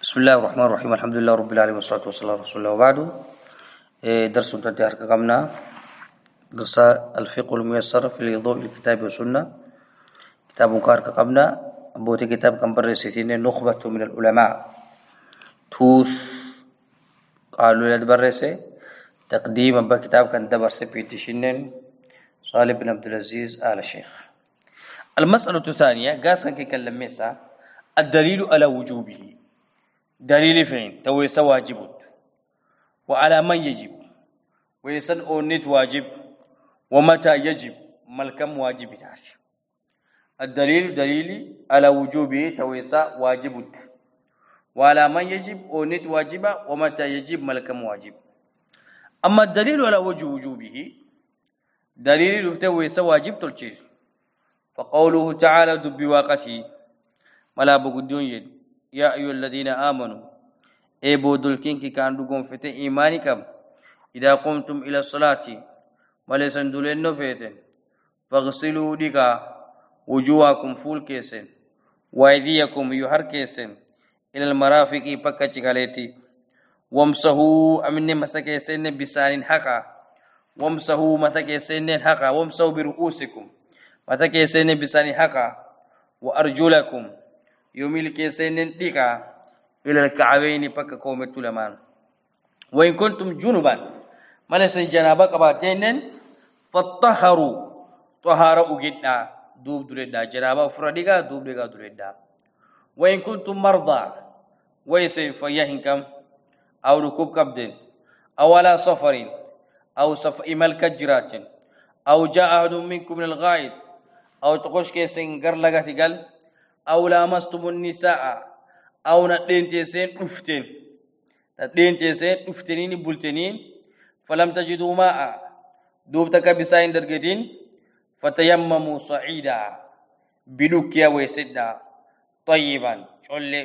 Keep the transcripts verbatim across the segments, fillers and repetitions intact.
بسم الله الرحمن الرحيم الحمد لله رب العالمين والصلاة والسلام على رسول الله وبعد. درس تنتهي قمنا درس الفقه الميسر في ضوء الكتاب والسنة. كتاب كارك قمنا بوتي كتاب كم برسيتين نخبة من العلماء توث قالوا للبرسي تقديم بكتاب كان دبرس بيتشنن صالح بن عبد العزيز آل الشيخ. المسألة الثانية قاسا كي كلميسا الدليل على وجوبه دليل فين تويس واجبت وعلى من يجب ويسن أونت واجب ومتى يجب ملكم واجب تاسي. الدليل دليل على وجوبه تويس واجبت وعلى من يجب أونت واجب ومتى يجب ملكم واجب. أما الدليل على وجه وجوبه دليل تويس واجب تلشير فقوله تعالى دب واقته ملا بقدون يد يا أيها الذين آمنوا إبو دلكين كان دقون فتن إيمانكم إذا قمتم إلى الصلاة ملسن دلين نفتن فاغسلوا دقا وجوهكم فول كيسن وأيديكم يحر كيسن إلى المرافق بكا چكاليتي وامسحوا أمن مسكيسن بسان حقا وامسحوا مسكيسن حقا وامسحوا برؤوسكم مسكيسن بسان حقا وأرجلكم يوميل كيسين ديكا إلى الكعبين بك كومة لمان. وإن كنتم جنبا ملسن جنابا قباتين فطهروا طهاروا جدا دوب دريدا جنابا فرديكا دوب ديكا دريدا. وإن كنتم مرضى ويسن فيهنكم أو ركوب كبدين أو على سفر أو سف إمال كجرات أو جاء أحد منكم من الغائط أو تقوش كيسين غرلغا تقال أو لامستم النساء أو ندين تيسين أفتين ندين تيسين أفتنين بولتنين فلم تجدوا ماء دوبتك بساين درجتين فتيمموا صعيدا بدوكيا ويسدا طيبا شولي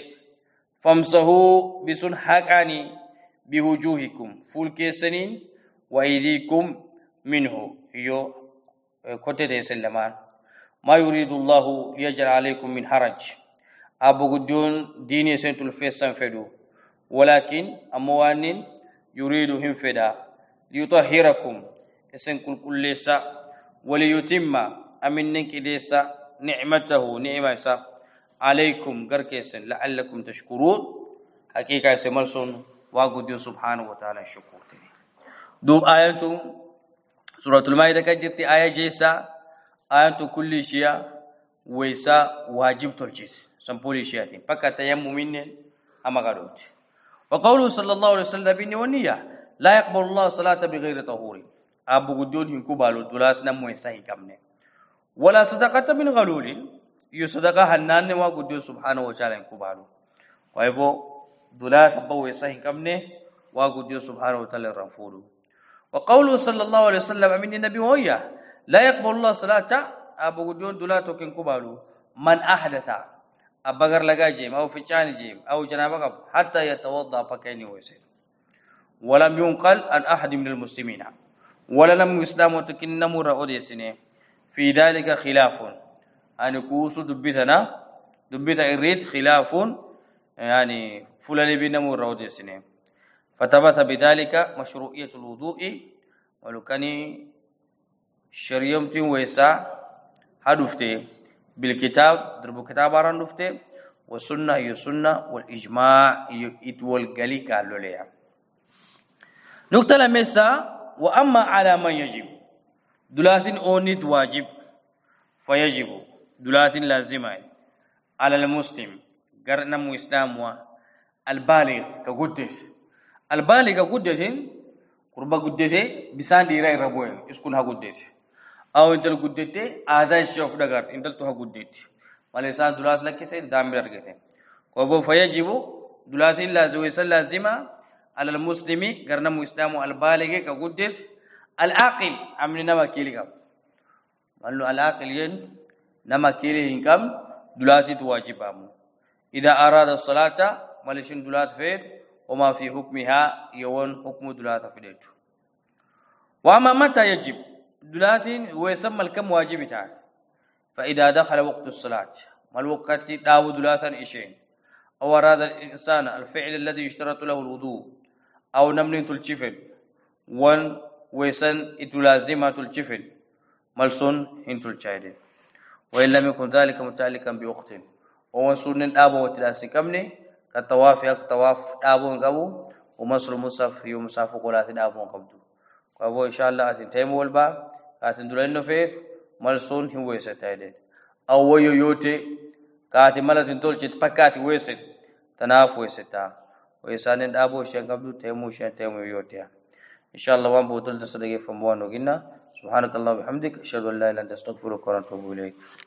فامسحوا بسن حقاني بوجوهكم فول كيسنين وأيديكم منه يو كتة سلمان ما يريد الله ليجعل عليكم من حرج أبو قدون ديني سنتل فيسان فدو ولكن أموان يريدهم فدا ليطهركم اسن كل كل ليسا وليتم أمنك ليسا نعمته نعمة عليكم قركيسن لعلكم تشكرون حقيقة سملسون وقدون سبحانه وتعالى شكور دوب آياتهم سورة المائدة كجرت آية جيسا آيات كل شيء ويسا واجب تلجيس سنبولي شيئتين فكا تيممين أما غروت. وقوله صلى الله عليه وسلم بني ونية لا يقبل الله صلاة بغير طهور أبو قدون هنكوبالو دولات نمو يساهي كمني ولا صدقة من غلول يصدقها هنان وقدون سبحانه وتعالى هنكوبالو ويبو دولات أبو يساهي كمني وقدون سبحانه وتعالى رنفولو. وقوله صلى الله عليه وسلم من النبي وهي لا يقبل الله صلاة أبو قدون دولاتو كن كبالو من أحدث أبغر لغا جيم أو فيشان جيم أو جنابك حتى يتوضأ فكيني ويسير. ولم ينقل عن أحد من المسلمين ولا لم يسلم وتكن نمر أوديسني في ذلك خلاف أن كوسو دبتنا دبت الريد خلاف يعني فلان بن نمر أوديسني فتبت بذلك مشروعية الوضوء ولو كان شريمتين ويسا هدفته بالكتاب درب كتاب أران دفته والسنة هي سنة والإجماع يتول قليك اللوليا. نقطة لمسا وأما على من يجب دلاتين أونيت واجب فيجب دلاتين لازمة على المسلم قرنا مسلم البالغ كقدس البالغ كقدس قربا قدته بسان ديراي ربوين اسكنها قدته أو إنتل قدته آذا الشوف دعار إنتل توها قدته مالسان دولات لك سيد دامير أرجعته وهو فيجب دولات لازم ويسال لازمة على المسلم قرنا مسلم البالغ كقدس العاقل أمن نما كيلكم مالو العاقل ين نما كيله إنكم دولات تواجبهم إذا أراد الصلاة مالشين دولات فير وما في حكمها يوون حكم دولات فيدتو. وأما متى يجب دولات ويسمى الكم واجب تعال فإذا دخل وقت الصلاة ما الوقت داود لا ثان إشين أو أراد الإنسان الفعل الذي يشترط له الوضوء أو نمن تلشفل وان ويسن إتلازمة تلشفل ملسون هن تلشايدين وإن لم يكن ذلك متعلقا بأخت وان سنن أبو وتلاسي كمني كالطواف يك طواف أبو قبو ومصر مصف يوم مصاف قولات أبو قبدو وأبو إن شاء الله أتن تيمو والبا أتن دولين نفيف ملسون هن ويستايدين أو ويو يوتي كاتي ملتين تولشت بكاتي ويست تناف ويستا ويسانين أبو شين قبدو تيمو شين تيمو يوتيا إن شاء الله وان بوتل تصدقي فموانو جنا سبحانك الله وبحمدك أشهد أن لا إله إلا أنت أستغفرك وأتوب إليك.